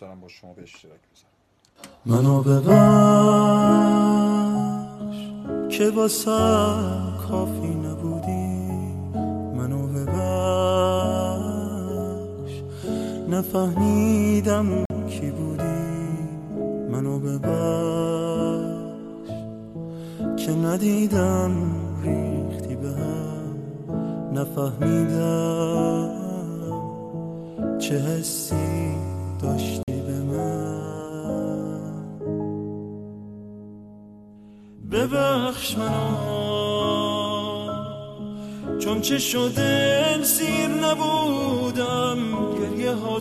دوست دارم با شما به اشتراک بذارم. منو ببخش که واسم کافی نبودی، منو ببخش نفهمیدم کی بودی، منو ببخش که ندیدم ریختی به هم، نفهمیدم چه حسی داشتی به من. ببخش منو چون چه شده سیر نبودم، گریه ها